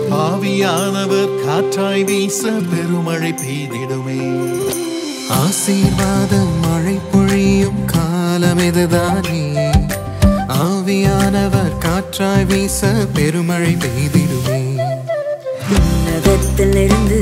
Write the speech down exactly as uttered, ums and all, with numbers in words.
ஆவியானவர் காற்றாய் வீச பெருமழை பெய்திடுமே. ஆசீர்வாதம் மழை பொழியும் காலம் இதுதானே. ஆவியானவர் காற்றாய் வீச பெருமழை பெய்திடுமே. உன்னதத்தில் இருந்து